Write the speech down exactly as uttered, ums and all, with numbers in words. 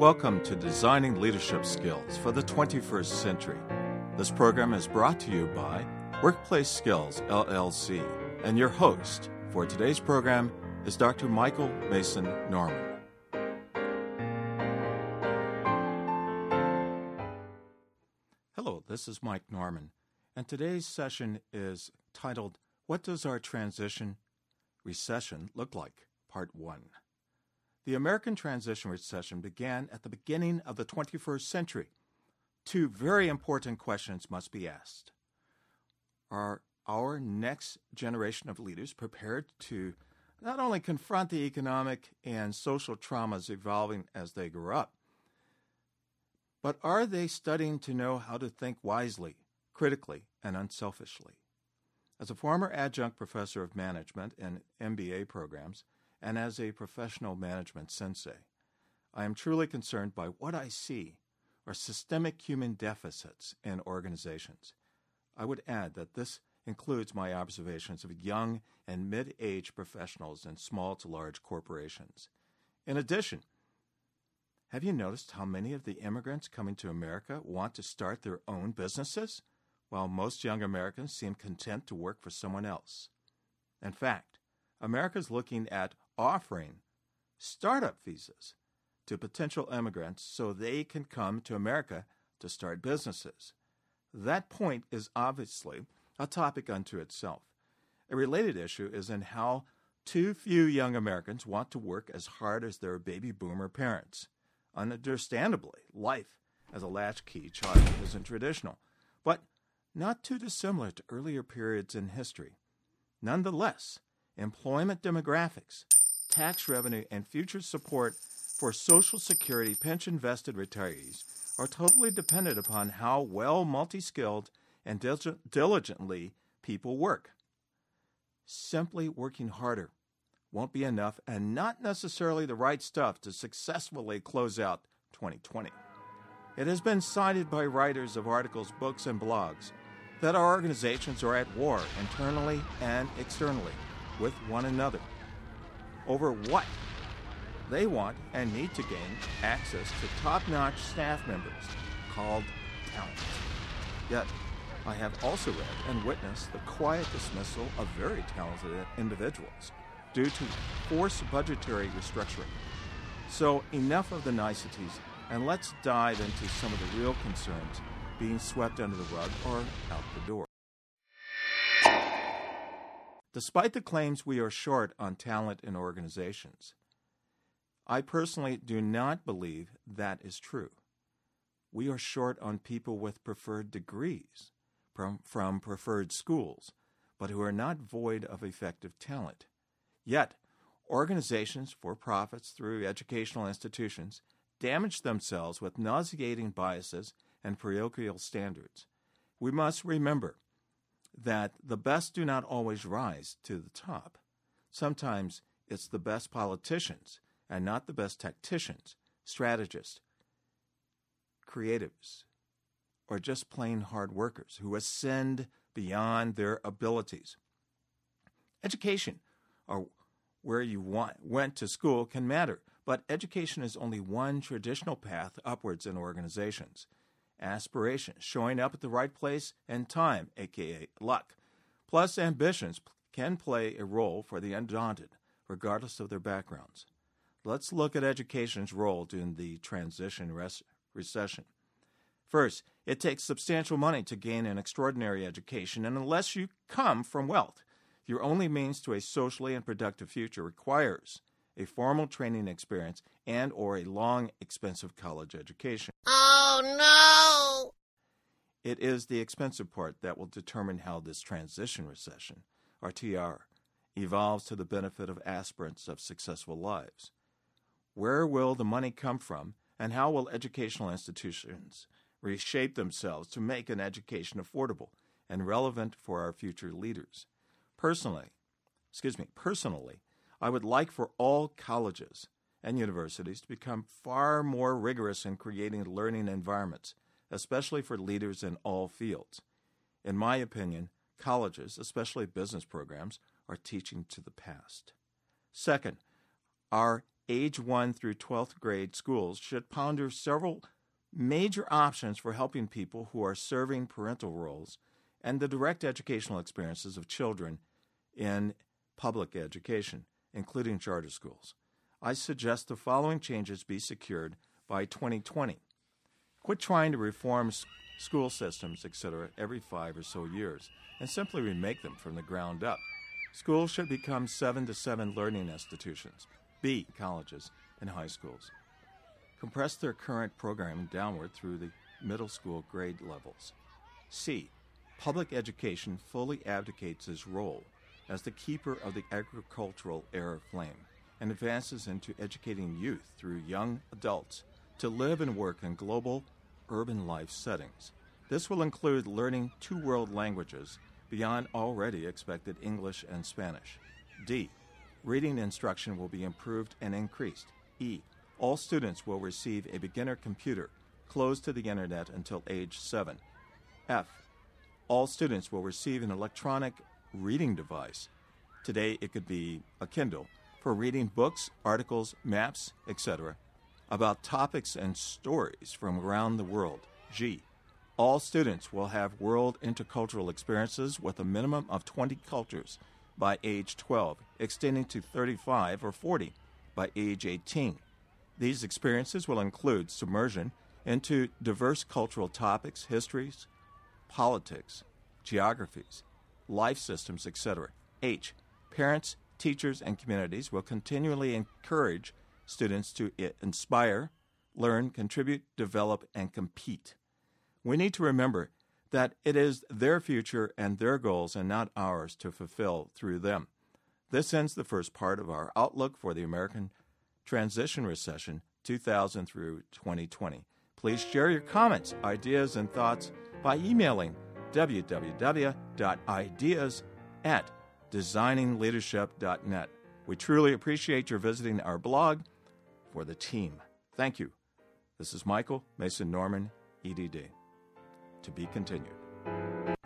Welcome to Designing Leadership Skills for the twenty-first Century. This program is brought to you by Workplace Skills, L L C, and your host for today's program is Doctor Michael Mason Norman. Hello, this is Mike Norman, and today's session is titled, What Does Our Transition Recession Look Like? Part one. The American transition recession began at the beginning of the twenty-first century. Two very important questions must be asked. Are our next generation of leaders prepared to not only confront the economic and social traumas evolving as they grow up, but are they studying to know how to think wisely, critically, and unselfishly? As a former adjunct professor of management in M B A programs, and as a professional management sensei, I am truly concerned by what I see are systemic human deficits in organizations. I would add that this includes my observations of young and mid-age professionals in small to large corporations. In addition, have you noticed how many of the immigrants coming to America want to start their own businesses, while most young Americans seem content to work for someone else? In fact, America is looking at offering startup visas to potential immigrants so they can come to America to start businesses. That point is obviously a topic unto itself. A related issue is in how too few young Americans want to work as hard as their baby boomer parents. Understandably, life as a latchkey child isn't traditional, but not too dissimilar to earlier periods in history. Nonetheless, employment demographics, tax revenue, and future support for Social Security pension-vested retirees are totally dependent upon how well multi-skilled and dil- diligently people work. Simply working harder won't be enough and not necessarily the right stuff to successfully close out twenty twenty. It has been cited by writers of articles, books, and blogs that our organizations are at war internally and externally with one another over what they want and need to gain access to top-notch staff members called talent. Yet, I have also read and witnessed the quiet dismissal of very talented individuals due to forced budgetary restructuring. So enough of the niceties, and let's dive into some of the real concerns being swept under the rug or out the door. Despite the claims we are short on talent in organizations, I personally do not believe that is true. We are short on people with preferred degrees from, from preferred schools, but who are not void of effective talent. Yet, organizations, for profits through educational institutions, damage themselves with nauseating biases and parochial standards. We must remember that the best do not always rise to the top. Sometimes it's the best politicians and not the best tacticians, strategists, creatives, or just plain hard workers who ascend beyond their abilities. Education, or where you want, went to school, can matter, but education is only one traditional path upwards in organizations. Aspiration, showing up at the right place and time, aka luck, plus ambitions can play a role for the undaunted, regardless of their backgrounds. Let's look at education's role during the transition res- recession. First, it takes substantial money to gain an extraordinary education, and unless you come from wealth, your only means to a socially and productive future requires a formal training experience and or a long, expensive college education. Oh, no! It is the expensive part that will determine how this transition recession, or T R, evolves to the benefit of aspirants of successful lives. Where will the money come from, and how will educational institutions reshape themselves to make an education affordable and relevant for our future leaders? Personally, excuse me, personally, I would like for all colleges and universities to become far more rigorous in creating learning environments, especially for leaders in all fields. In my opinion, colleges, especially business programs, are teaching to the past. Second, our age one through twelfth grade schools should ponder several major options for helping people who are serving parental roles and the direct educational experiences of children in public education, including charter schools. I suggest the following changes be secured by twenty twenty. Quit trying to reform s- school systems, et cetera, every five or so years, and simply remake them from the ground up. Schools should become seven to seven learning institutions, B, colleges, and high schools. Compress their current programming downward through the middle school grade levels. C, public education fully abdicates its role as the keeper of the agricultural era flame and advances into educating youth through young adults to live and work in global urban life settings. This will include learning two world languages beyond already expected English and Spanish. D, reading instruction will be improved and increased. E, all students will receive a beginner computer closed to the internet until age seven. F, all students will receive an electronic reading device. Today it could be a Kindle for reading books, articles, maps, et cetera, about topics and stories from around the world. G, all students will have world intercultural experiences with a minimum of twenty cultures by age twelve, extending to thirty-five or forty by age eighteen. These experiences will include submersion into diverse cultural topics, histories, politics, geographies, life systems, et cetera. H, parents, teachers, and communities will continually encourage students to inspire, learn, contribute, develop, and compete. We need to remember that it is their future and their goals and not ours to fulfill through them. This ends the first part of our outlook for the American Transition Recession two thousand through twenty twenty. Please share your comments, ideas, and thoughts by emailing w w w dot ideas at designing leadership dot net. We truly appreciate your visiting our blog for the team. Thank you. This is Michael Mason Norman, E D D. To be continued.